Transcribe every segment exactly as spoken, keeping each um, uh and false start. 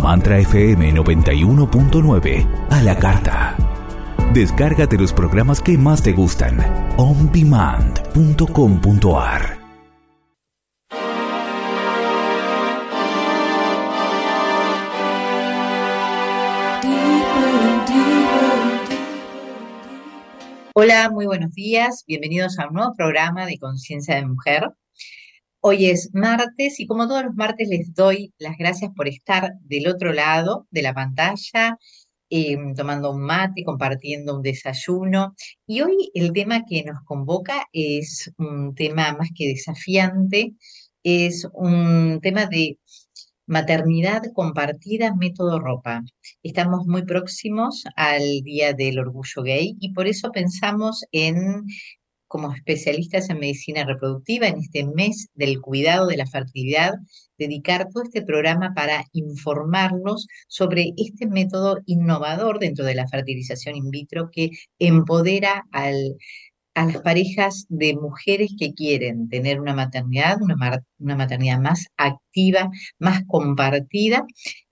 Mantra F M noventa y uno punto nueve a la carta. Descárgate los programas que más te gustan. on demand punto com punto a r. Hola, muy buenos días. Bienvenidos a un nuevo programa de Conciencia de Mujer. Hoy es martes y como todos los martes les doy las gracias por estar del otro lado de la pantalla, eh, tomando un mate, compartiendo un desayuno. Y hoy el tema que nos convoca es un tema más que desafiante, es un tema de maternidad compartida, método ropa. Estamos muy próximos al Día del Orgullo Gay y por eso pensamos en, como especialistas en medicina reproductiva, en este mes del cuidado de la fertilidad, dedicar todo este programa para informarlos sobre este método innovador dentro de la fertilización in vitro que empodera al a las parejas de mujeres que quieren tener una maternidad, una, mar- una maternidad más activa, más compartida.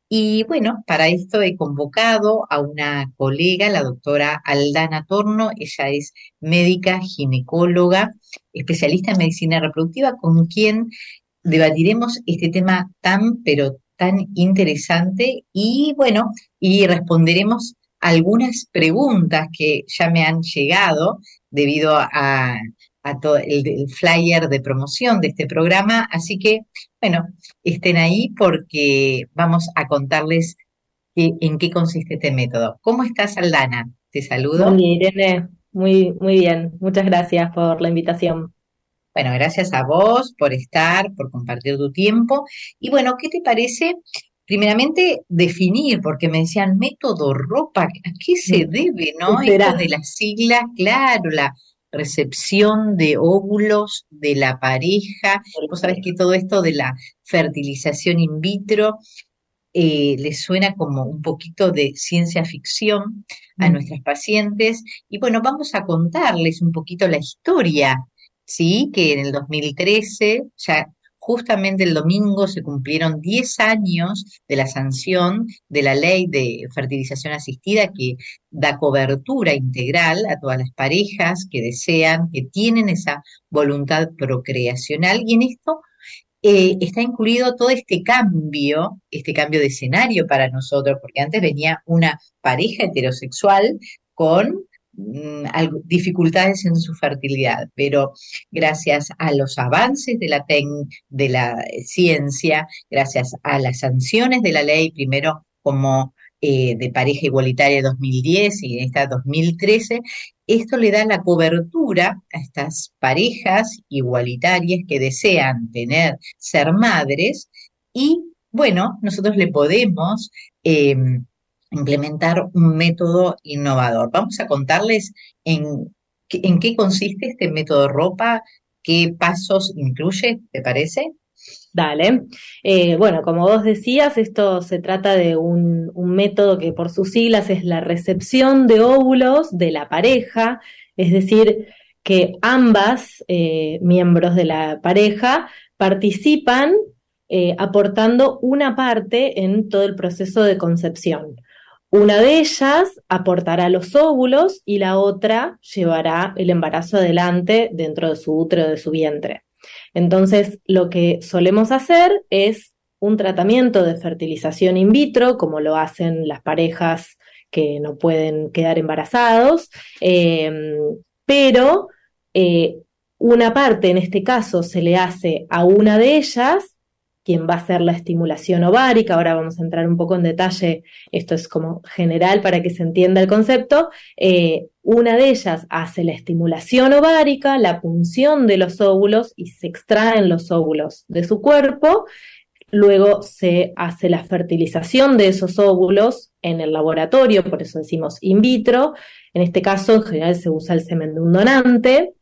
Y bueno, para esto he convocado a una colega, la doctora Aldana Torno. Ella es médica, ginecóloga, especialista en medicina reproductiva, con quien debatiremos este tema tan, pero tan interesante y bueno, y responderemos algunas preguntas que ya me han llegado debido a, a todo el, el flyer de promoción de este programa. Así que, bueno, estén ahí porque vamos a contarles qué- en qué consiste este método. ¿Cómo estás, Aldana? Te Buen saludo. día, Irene. Muy, muy bien. Muchas gracias por la invitación. Bueno, gracias a vos por estar, por compartir tu tiempo. Y bueno, ¿qué te parece? Primeramente, definir, porque me decían método ropa, ¿a qué se Mm. debe, ¿Qué no? Esto de será? las siglas, claro, la recepción de óvulos de la pareja. De la Vos sabés que pareja. todo esto de la fertilización in vitro eh, les suena como un poquito de ciencia ficción a Mm. nuestras pacientes. Y bueno, vamos a contarles un poquito la historia, ¿sí? Que en el dos mil trece, ya justamente el domingo, se cumplieron diez años de la sanción de la ley de fertilización asistida que da cobertura integral a todas las parejas que desean, que tienen esa voluntad procreacional. Y en esto eh, está incluido todo este cambio, este cambio de escenario para nosotros, porque antes venía una pareja heterosexual con mm, algo- dificultades en su fertilidad, pero gracias a los avances de la, tec- de la eh, ciencia, gracias a las sanciones de la ley, primero como eh, de pareja igualitaria dos mil diez y esta dos mil trece, esto le da la cobertura a estas parejas igualitarias que desean tener, ser madres y bueno, nosotros le podemos eh, implementar un método innovador. Vamos a contarles en, qué- en qué consiste este método ropa, qué pasos incluye, ¿te parece? Dale. Eh, bueno, como vos decías, esto se trata de un, un método que por sus siglas es la recepción de óvulos de la pareja, es decir, que ambas eh, miembros de la pareja participan eh, aportando una parte en todo el proceso de concepción. Una de ellas aportará los óvulos y la otra llevará el embarazo adelante dentro de su útero, de su vientre. Entonces, lo que solemos hacer es un tratamiento de fertilización in vitro, como lo hacen las parejas que no pueden quedar embarazados, eh, pero eh, una parte, en este caso, se le hace a una de ellas, quien va a hacer la estimulación ovárica. Ahora vamos a entrar un poco en detalle, esto es como general para que se entienda el concepto. Eh, una de ellas hace la estimulación ovárica, la punción de los óvulos y se extraen los óvulos de su cuerpo. Luego se hace la fertilización de esos óvulos en el laboratorio, por eso decimos in vitro. En este caso, en general se usa el semen de un donante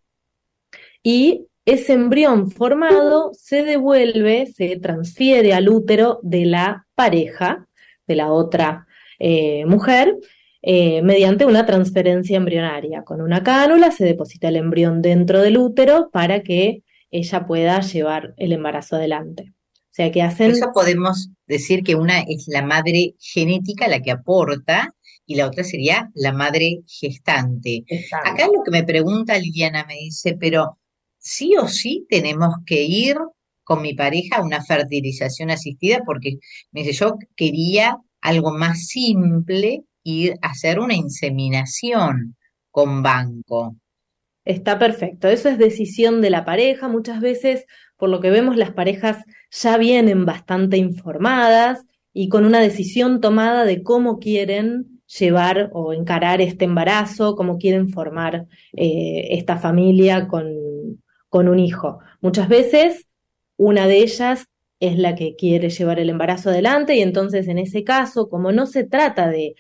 y ese embrión formado se devuelve, se transfiere al útero de la pareja, de la otra eh, mujer, eh, mediante una transferencia embrionaria. Con una cánula se deposita el embrión dentro del útero para que ella pueda llevar el embarazo adelante. sea que Por eso hacen... podemos decir que una es la madre genética la que aporta y la otra sería la madre gestante. Acá Exacto. lo que me pregunta Liliana me dice, pero sí o sí tenemos que ir con mi pareja a una fertilización asistida porque me dice, yo quería algo más simple, ir a hacer una inseminación con banco. Está perfecto. Eso es decisión de la pareja. Muchas veces, por lo que vemos, las parejas ya vienen bastante informadas y con una decisión tomada de cómo quieren llevar o encarar este embarazo, cómo quieren formar eh, esta familia con, con un hijo. Muchas veces, una de ellas es la que quiere llevar el embarazo adelante y entonces en ese caso, como no se trata de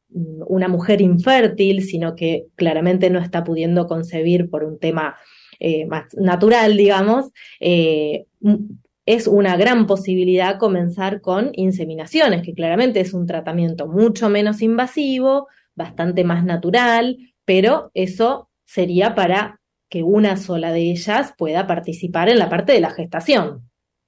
una mujer infértil, sino que claramente no está pudiendo concebir por un tema eh, más natural, digamos, eh, es una gran posibilidad comenzar con inseminaciones, que claramente es un tratamiento mucho menos invasivo, bastante más natural, pero eso sería para que una sola de ellas pueda participar en la parte de la gestación.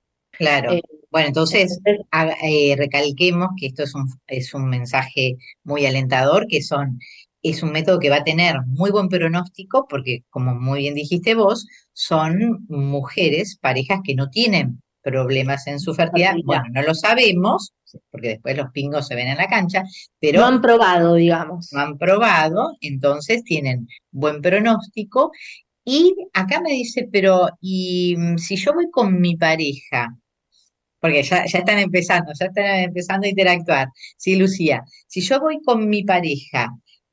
Eh, Claro. Bueno, entonces entonces, haga- eh, recalquemos que esto es un, es un mensaje muy alentador, que son, es un método que va a tener muy buen pronóstico, porque como muy bien dijiste vos, son mujeres, parejas que no tienen problemas en su fertilidad. Bueno, fertilidad. no lo sabemos, porque después los pingos se ven en la cancha, No pero han probado, lo digamos. han probado, entonces tienen buen pronóstico. Y acá me dice, pero ¿y mm, si yo voy con mi pareja? Porque ya, ya están empezando, ya están empezando a interactuar. Sí, Lucía, si yo voy con mi pareja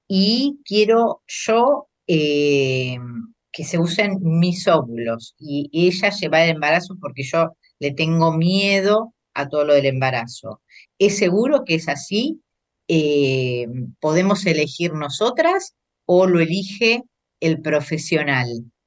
y quiero yo eh, que se usen mis óvulos y ella llevar el embarazo porque yo le tengo miedo a todo lo del embarazo, ¿es seguro que es así? Eh, ¿podemos elegir nosotras o lo elige el profesional?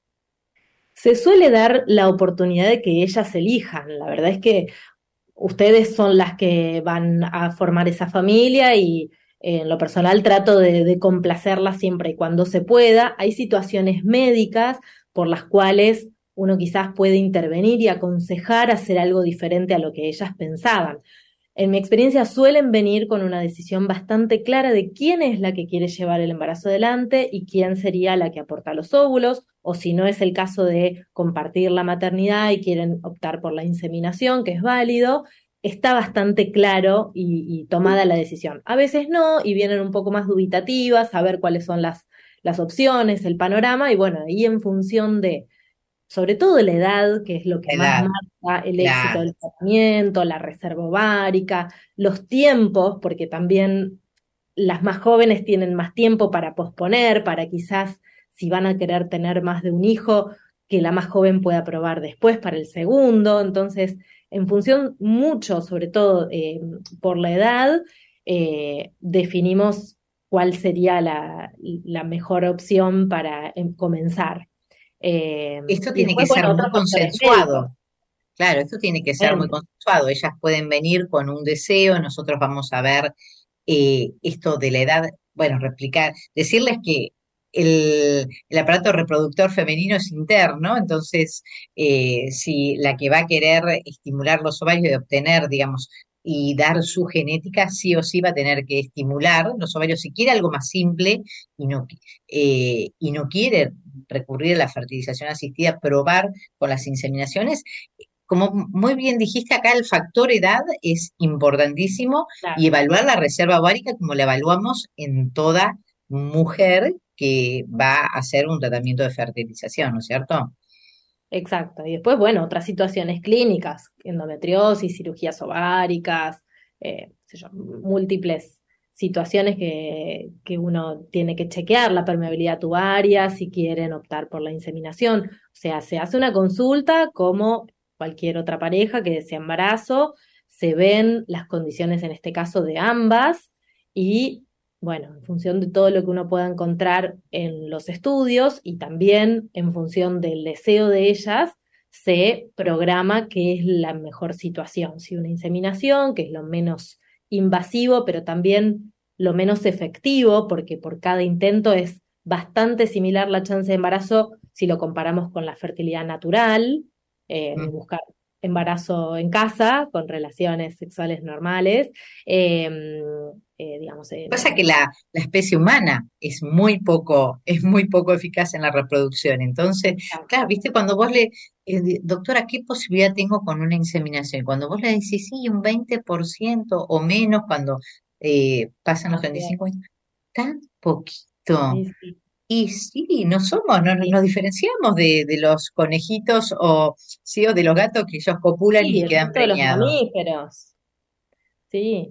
Se suele dar la oportunidad de que ellas elijan. La verdad es que ustedes son las que van a formar esa familia y eh, en lo personal trato de, de complacerlas siempre y cuando se pueda. Hay situaciones médicas por las cuales uno quizás puede intervenir y aconsejar hacer algo diferente a lo que ellas pensaban. En mi experiencia suelen venir con una decisión bastante clara de quién es la que quiere llevar el embarazo adelante y quién sería la que aporta los óvulos, o si no es el caso de compartir la maternidad y quieren optar por la inseminación, que es válido, está bastante claro y, y tomada la decisión. A veces no, y vienen un poco más dubitativas, a ver cuáles son las, las opciones, el panorama, y bueno, ahí en función de sobre todo la edad, que es lo que La más edad, marca el éxito claro. del tratamiento, la reserva ovárica, los tiempos, porque también las más jóvenes tienen más tiempo para posponer, para quizás si van a querer tener más de un hijo, que la más joven pueda probar después para el segundo. Entonces, en función mucho, sobre todo eh, por la edad, eh, definimos cuál sería la, la mejor opción para em, comenzar. Eh, Esto y tiene después, que ser bueno, muy otros factores médicos. consensuado. Claro, esto tiene que ser muy Bien. consensuado. Ellas pueden venir con un deseo, nosotros vamos a ver eh, esto de la edad, bueno, replicar, decirles que el, el aparato reproductor femenino es interno, entonces eh, si la que va a querer estimular los ovarios y obtener, digamos, y dar su genética, sí o sí va a tener que estimular los ovarios. Si quiere algo más simple y no, eh, y no quiere recurrir a la fertilización asistida, probar con las inseminaciones, como muy bien dijiste acá, el factor edad es importantísimo y Claro, evaluar la reserva ovárica como la evaluamos en toda mujer que va a hacer un tratamiento de fertilización, ¿no es cierto? exacto. Y después, bueno, otras situaciones clínicas, endometriosis, cirugías ováricas, eh, qué sé yo, múltiples situaciones que, que uno tiene que chequear, la permeabilidad tubaria, si quieren optar por la inseminación. O sea, se hace una consulta como cualquier otra pareja que desea embarazo, se ven las condiciones en este caso de ambas y bueno, en función de todo lo que uno pueda encontrar en los estudios y también en función del deseo de ellas, se programa qué es la mejor situación. Si una inseminación, que es lo menos invasivo, pero también lo menos efectivo, porque por cada intento es bastante similar la chance de embarazo si lo comparamos con la fertilidad natural, eh, de Mm. buscar embarazo en casa, con relaciones sexuales normales, eh, eh, digamos, eh, Pasa que la, la especie humana es muy poco, es muy poco eficaz en la reproducción. Entonces, claro, viste, cuando vos le, eh, di- doctora, ¿qué posibilidad tengo con una inseminación? Cuando vos le decís, sí, un veinte por ciento o menos cuando eh, pasan los así es. veinticinco años, tan poquito. Sí, sí, Y sí, no somos, no no sí. nos diferenciamos de, de los conejitos o, sí, o de los gatos que ellos copulan Sí, y el quedan resto de los preñados. mamíferos, sí.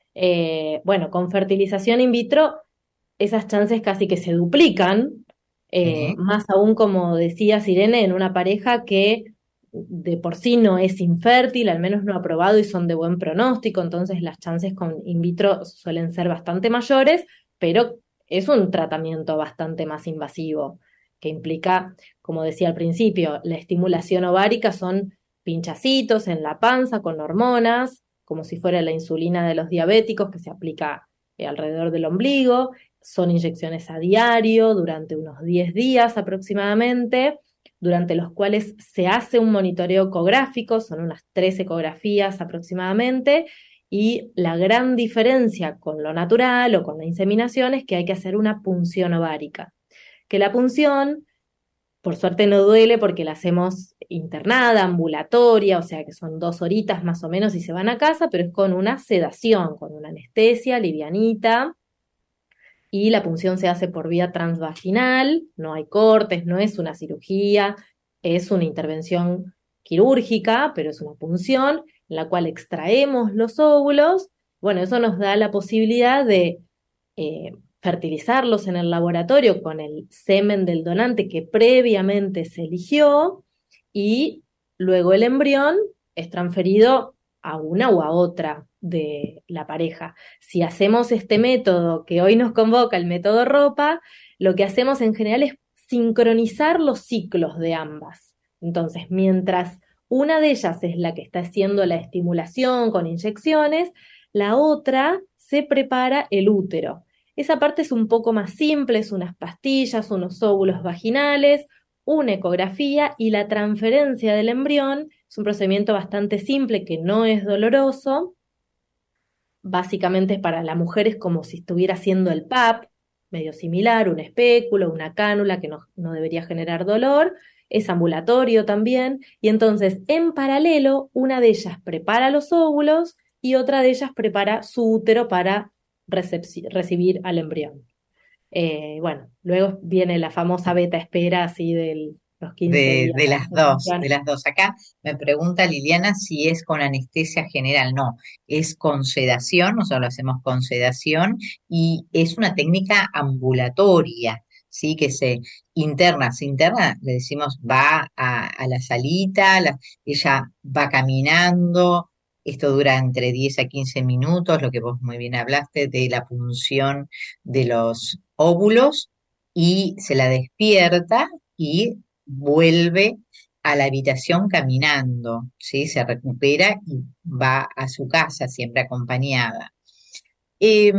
Eh, bueno, con fertilización in vitro, esas chances casi que se duplican, eh, Sí. más aún como decía Irene, en una pareja que de por sí no es infértil, al menos no aprobado y son de buen pronóstico, entonces las chances con in vitro suelen ser bastante mayores, pero es un tratamiento bastante más invasivo, que implica, como decía al principio, la estimulación ovárica son pinchacitos en la panza con hormonas, como si fuera la insulina de los diabéticos que se aplica eh, alrededor del ombligo. Son inyecciones a diario durante unos diez días aproximadamente, durante los cuales se hace un monitoreo ecográfico, son unas tres ecografías aproximadamente, y la gran diferencia con lo natural o con la inseminación es que hay que hacer una punción ovárica, que la punción por suerte no duele porque la hacemos internada, ambulatoria, o sea que son dos horitas más o menos y se van a casa, pero es con una sedación, con una anestesia livianita, y la punción se hace por vía transvaginal, no hay cortes, no es una cirugía, es una intervención quirúrgica, pero es una punción en la cual extraemos los óvulos. Bueno, eso nos da la posibilidad de eh, fertilizarlos en el laboratorio con el semen del donante que previamente se eligió, y luego el embrión es transferido a una o a otra de la pareja. Si hacemos este método que hoy nos convoca, el método ropa, lo que hacemos en general es sincronizar los ciclos de ambas. Entonces, mientras una de ellas es la que está haciendo la estimulación con inyecciones, la otra se prepara el útero. Esa parte es un poco más simple, es unas pastillas, unos óvulos vaginales, una ecografía y la transferencia del embrión. Es un procedimiento bastante simple que no es doloroso. Básicamente para la mujer es como si estuviera haciendo el P A P, medio similar, un espéculo, una cánula que no, no debería generar dolor. Es ambulatorio también. Y entonces, en paralelo, una de ellas prepara los óvulos y otra de ellas prepara su útero para recibir al embrión. Eh, bueno, luego viene la famosa beta espera así de los quince De, días de de las dos, de gestación. las dos. Acá me pregunta Liliana si es con anestesia general. No, es con sedación, nosotros lo hacemos con sedación y es una técnica ambulatoria, ¿sí? Que se interna, se interna, le decimos, va a, a la salita, la- ella va caminando, esto dura entre diez a quince minutos, lo que vos muy bien hablaste de la punción de los óvulos y se la despierta y vuelve a la habitación caminando, ¿sí? Se recupera y va a su casa siempre acompañada. Eh,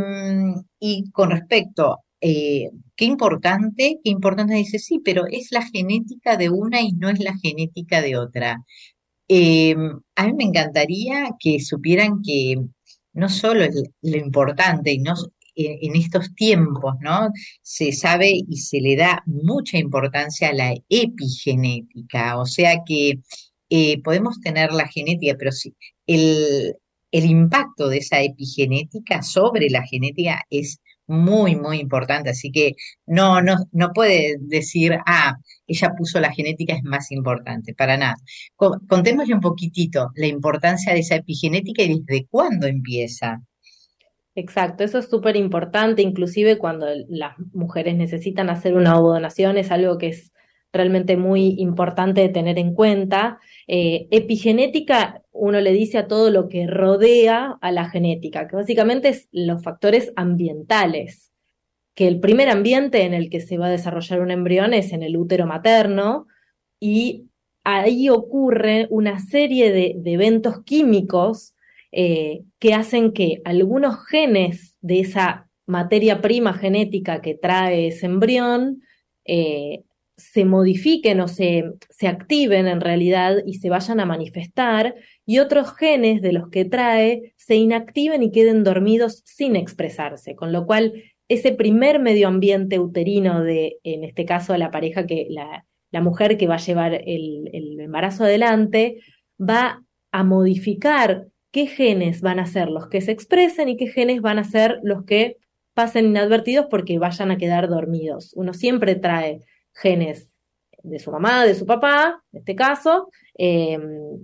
y con respecto, eh, qué importante, qué importante dice, sí, pero es la genética de una y no es la genética de otra. Eh, a mí me encantaría que supieran que no solo es lo importante, y no, en, en estos tiempos, ¿no? Se sabe y se le da mucha importancia a la epigenética, o sea que eh, podemos tener la genética, pero sí, el, el impacto de esa epigenética sobre la genética es muy, muy importante, así que no, no, no puede decir, ah, ella puso la genética es más importante, para nada. Co- Contémosle un poquitito la importancia de esa epigenética y desde cuándo empieza. Exacto, eso es súper importante, inclusive cuando el- las mujeres necesitan hacer una ovodonación, es algo que es realmente muy importante de tener en cuenta. Eh, epigenética, uno le dice a todo lo que rodea a la genética, que básicamente es los factores ambientales, que el primer ambiente en el que se va a desarrollar un embrión es en el útero materno, y ahí ocurre una serie de, de eventos químicos eh, que hacen que algunos genes de esa materia prima genética que trae ese embrión eh, se modifiquen o se, se activen en realidad y se vayan a manifestar, y otros genes de los que trae se inactiven y queden dormidos sin expresarse, con lo cual ese primer medio ambiente uterino de, en este caso, la pareja que, la, la mujer que va a llevar el, el embarazo adelante, va a modificar qué genes van a ser los que se expresen y qué genes van a ser los que pasen inadvertidos porque vayan a quedar dormidos. Uno siempre trae genes de su mamá, de su papá, en este caso, eh,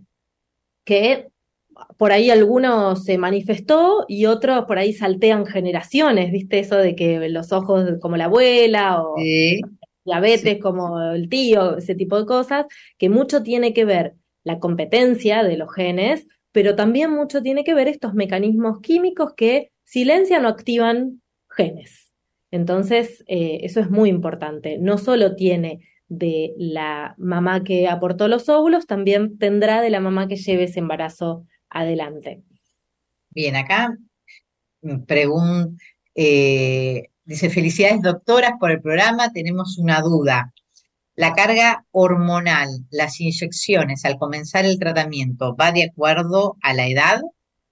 que por ahí alguno se manifestó y otros por ahí saltean generaciones, ¿viste? Eso de que los ojos como la abuela o Sí, sí. diabetes como el tío, ese tipo de cosas, que mucho tiene que ver la competencia de los genes, pero también mucho tiene que ver estos mecanismos químicos que silencian o activan genes. Entonces, eh, eso es muy importante. No solo tiene de la mamá que aportó los óvulos, también tendrá de la mamá que lleve ese embarazo adelante. Bien, acá pregun- eh, dice, felicidades doctoras por el programa, tenemos una duda. La carga hormonal, las inyecciones al comenzar el tratamiento, ¿va de acuerdo a la edad?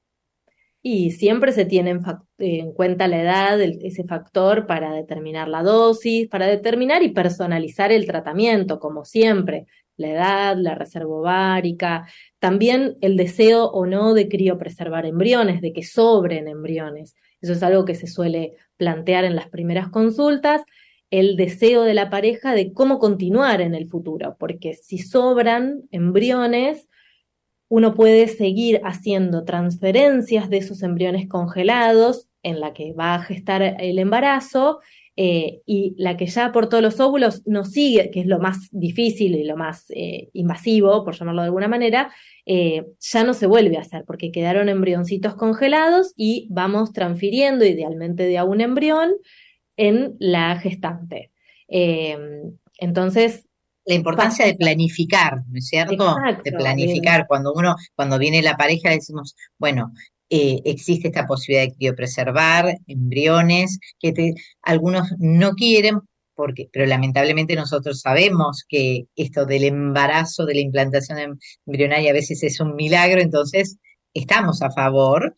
Y siempre se tiene en, fac- en cuenta la edad, el- ese factor para determinar la dosis, para determinar y personalizar el tratamiento, como siempre. La edad, la reserva ovárica, también el deseo o no de criopreservar embriones, de que sobren embriones. Eso es algo que se suele plantear en las primeras consultas, el deseo de la pareja de cómo continuar en el futuro, porque si sobran embriones, uno puede seguir haciendo transferencias de esos embriones congelados en la que va a gestar el embarazo, eh, y la que ya aportó los óvulos no sigue, que es lo más difícil y lo más eh, invasivo, por llamarlo de alguna manera, eh, ya no se vuelve a hacer porque quedaron embrioncitos congelados y vamos transfiriendo idealmente de a un embrión en la gestante. Eh, entonces, La importancia de planificar, ¿no es cierto? De exacto, de, planificar. Cuando uno, cuando viene la pareja, le decimos, bueno, eh, existe esta posibilidad de criopreservar embriones, que te- algunos no quieren, porque, pero lamentablemente nosotros sabemos que esto del embarazo, de la implantación em- embrionaria a veces es un milagro, entonces estamos a favor.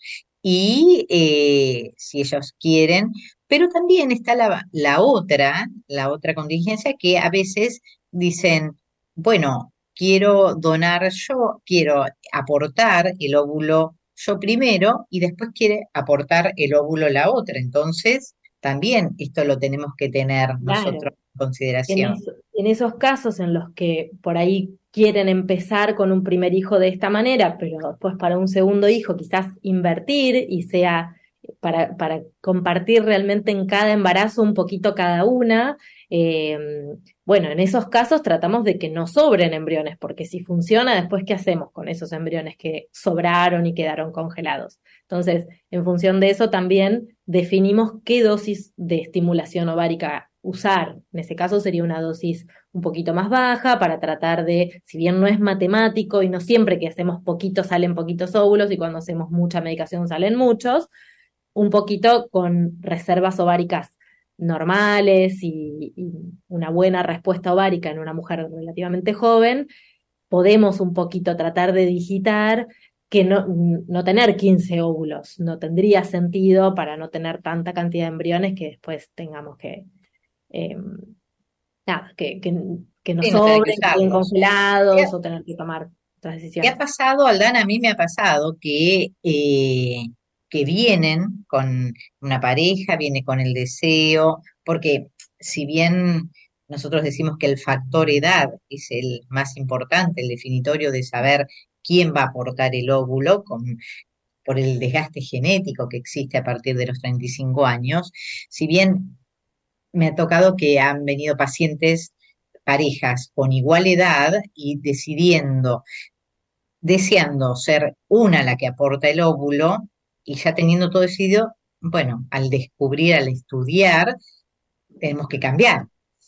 Y eh, si ellos quieren, pero también está la, la otra, la otra contingencia que a veces dicen, bueno, quiero donar yo, quiero aportar el óvulo yo primero y después quiere aportar el óvulo la otra. Entonces, también esto lo tenemos que tener nosotros claro. en En, consideración. eso- en esos casos en los que por ahí quieren empezar con un primer hijo de esta manera, pero después para un segundo hijo quizás invertir y sea para, para compartir realmente en cada embarazo un poquito cada una, eh, bueno, en esos casos tratamos de que no sobren embriones, porque si funciona, después ¿qué hacemos con esos embriones que sobraron y quedaron congelados? Entonces, en función de eso también definimos qué dosis de estimulación ovárica usar. En ese caso sería una dosis un poquito más baja para tratar de, si bien no es matemático y no siempre que hacemos poquito salen poquitos óvulos y cuando hacemos mucha medicación salen muchos, un poquito con reservas ováricas normales y, y una buena respuesta ovárica en una mujer relativamente joven, podemos un poquito tratar de digitar que no, no tener quince óvulos, no tendría sentido para no tener tanta cantidad de embriones que después tengamos que, eh, nada, que, que, que nos Sí, no tener que sobren, que queden usarlos. congelados o tener que tomar otras ¿Qué ha decisiones. pasado, Aldana? A mí me ha pasado que, eh, que vienen con una pareja, viene con el deseo, porque si bien nosotros decimos que el factor edad es el más importante, el definitorio de saber quién va a aportar el óvulo, con, por el desgaste genético que existe a partir de los treinta y cinco años, si bien me ha tocado que han venido pacientes, parejas con igual edad y decidiendo deseando ser una la que aporta el óvulo y ya teniendo todo decidido, bueno, al descubrir, al estudiar, tenemos que cambiar.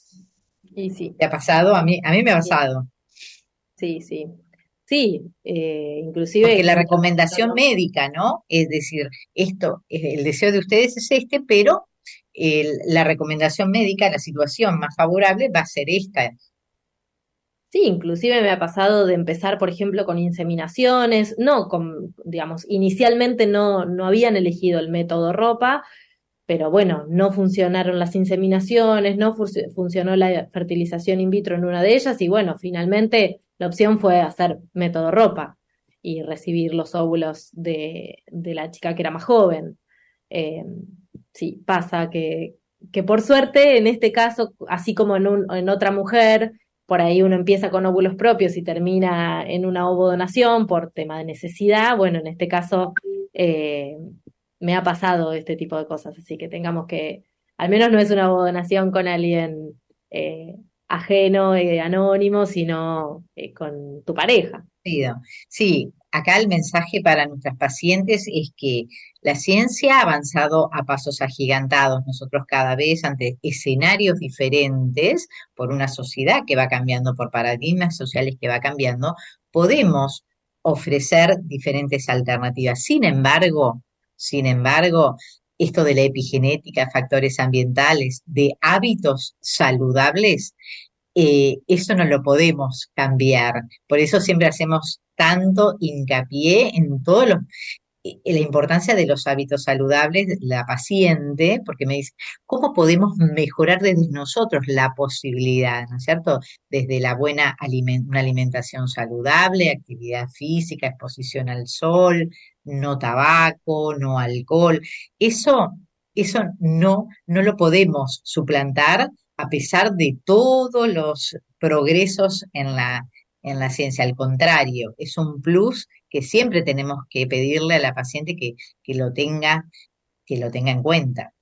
Y sí, ¿Te ha pasado? A mí, a mí me ha pasado. sí, sí. Sí, eh, Porque inclusive la muchas recomendación personas. médica, ¿no? Es decir, esto, eh, el deseo de ustedes es este, pero el- la recomendación médica, la situación más favorable va a ser esta. Sí, inclusive me ha pasado de empezar, por ejemplo, con inseminaciones, no con, digamos, inicialmente no, no habían elegido el método ropa, pero bueno, no funcionaron las inseminaciones, no fu- funcionó la fertilización in vitro en una de ellas y bueno, finalmente la opción fue hacer método ropa y recibir los óvulos de, de la chica que era más joven. Eh, sí, pasa que, que por suerte en este caso, así como en, un, en otra mujer, por ahí uno empieza con óvulos propios y termina en una ovodonación por tema de necesidad, bueno, en este caso... eh, me ha pasado este tipo de cosas, así que tengamos que, al menos no es una donación con alguien eh, ajeno, eh, anónimo, sino eh, con tu pareja. Sentido. Sí, acá el mensaje para nuestras pacientes es que la ciencia ha avanzado a pasos agigantados. Nosotros cada vez ante escenarios diferentes, por una sociedad que va cambiando, por paradigmas sociales que va cambiando, podemos ofrecer diferentes alternativas. Sin embargo, sin embargo, esto de la epigenética, factores ambientales, de hábitos saludables, eh, eso no lo podemos cambiar. Por eso siempre hacemos tanto hincapié en todos los, eh, la importancia de los hábitos saludables de la paciente, porque me dice, ¿cómo podemos mejorar desde nosotros la posibilidad, ¿no es cierto? Desde la buena aliment- una alimentación saludable, actividad física, exposición al sol, no tabaco, no alcohol. Eso, eso no, no lo podemos suplantar a pesar de todos los progresos en la, en la ciencia. Al contrario, es un plus que siempre tenemos que pedirle a la paciente que, que lo tenga, que lo tenga en cuenta.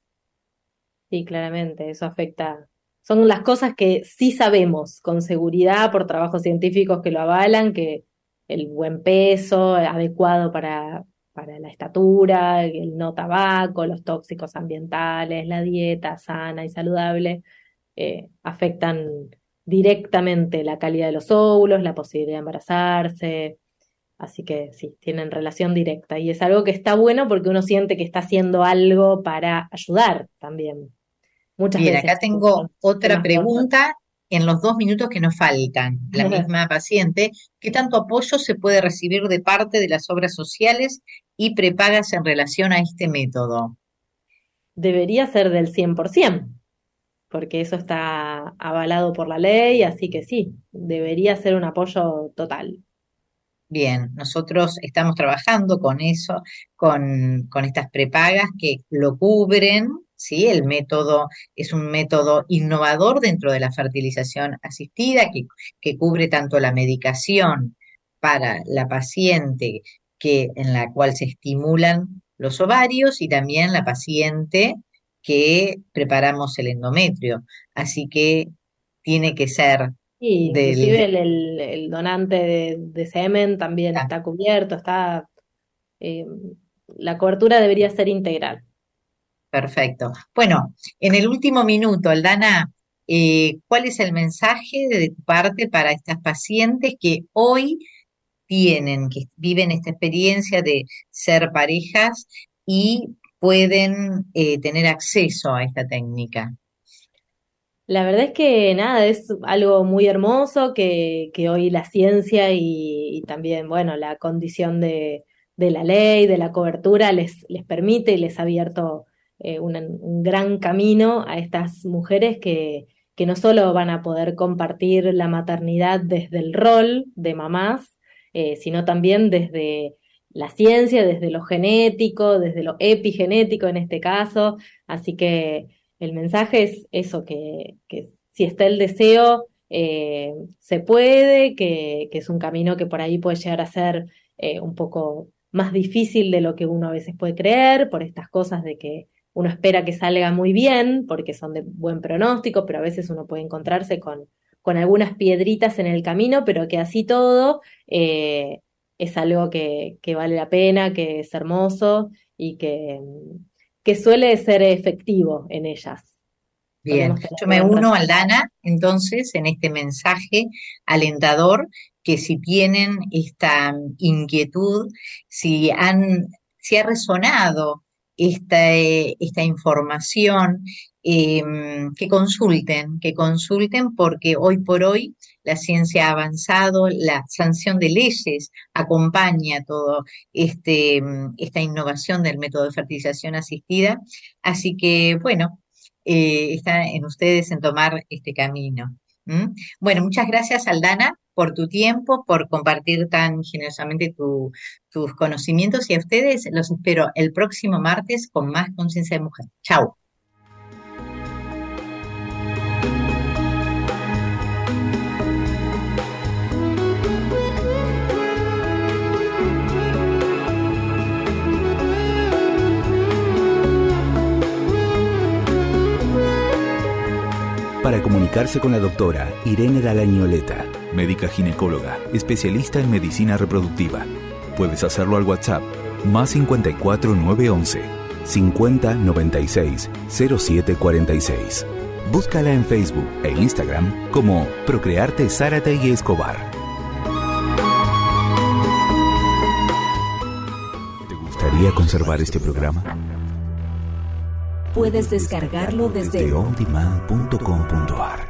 Sí, claramente, eso afecta. Son las cosas que sí sabemos con seguridad por trabajos científicos que lo avalan, que el buen peso adecuado para, para la estatura, el no tabaco, los tóxicos ambientales, la dieta sana y saludable, eh, afectan directamente la calidad de los óvulos, la posibilidad de embarazarse. Así que sí, tienen relación directa y es algo que está bueno porque uno siente que está haciendo algo para ayudar también. Muchas Bien, veces acá tengo son otra temas cortos. pregunta en los dos minutos que nos faltan. La misma paciente, ¿qué tanto apoyo se puede recibir de parte de las obras sociales y prepagas en relación a este método? Debería ser del cien por ciento, porque eso está avalado por la ley, así que sí, debería ser un apoyo total. Bien, nosotros estamos trabajando con eso, con, con estas prepagas que lo cubren, ¿sí? El método es un método innovador dentro de la fertilización asistida que, que cubre tanto la medicación para la paciente que, en la cual se estimulan los ovarios y también la paciente que preparamos el endometrio. Así que tiene que ser Y inclusive del... el, el- el donante de, de semen también está cubierto, está, eh, la cobertura debería ser integral. Perfecto. Bueno, en el último minuto, Aldana, eh, ¿cuál es el mensaje de tu parte para estas pacientes que hoy tienen, que viven esta experiencia de ser parejas y pueden eh, tener acceso a esta técnica? La verdad es que nada, es algo muy hermoso que, que hoy la ciencia y, y también, bueno, la condición de, de la ley, de la cobertura, les, les permite y les ha abierto eh, un, un gran camino a estas mujeres que, que no solo van a poder compartir la maternidad desde el rol de mamás, eh, sino también desde la ciencia, desde lo genético, desde lo epigenético en este caso. Así que el mensaje es eso, que, que si está el deseo, eh, se puede, que, que es un camino que por ahí puede llegar a ser eh, un poco más difícil de lo que uno a veces puede creer, por estas cosas de que uno espera que salga muy bien, porque son de buen pronóstico, pero a veces uno puede encontrarse con, con algunas piedritas en el camino, pero que así todo eh, es algo que, que vale la pena, que es hermoso y que que suele ser efectivo en ellas. Bien, Solemos tener yo me buen uno, resultado. Aldana, entonces, en este mensaje alentador, que si tienen esta inquietud, si han, si ha resonado esta, eh, esta información, eh, que consulten, que consulten porque hoy por hoy la ciencia ha avanzado, la sanción de leyes acompaña todo este, esta innovación del método de fertilización asistida, así que bueno, eh, está en ustedes en tomar este camino. ¿Mm? Bueno, muchas gracias, Aldana, por tu tiempo, por compartir tan generosamente tu, tus conocimientos, y a ustedes los espero el próximo martes con más Conciencia de Mujer. Chau. Para comunicarse con la doctora Irene Galañoleta, médica ginecóloga, especialista en medicina reproductiva, puedes hacerlo al WhatsApp más cincuenta y cuatro nueve once cincuenta noventa y seis cero siete cuarenta y seis. Búscala en Facebook e Instagram como Procrearte Zárate y Escobar. ¿Te gustaría conservar este programa? Puedes descargarlo desde de on demand punto com punto a r.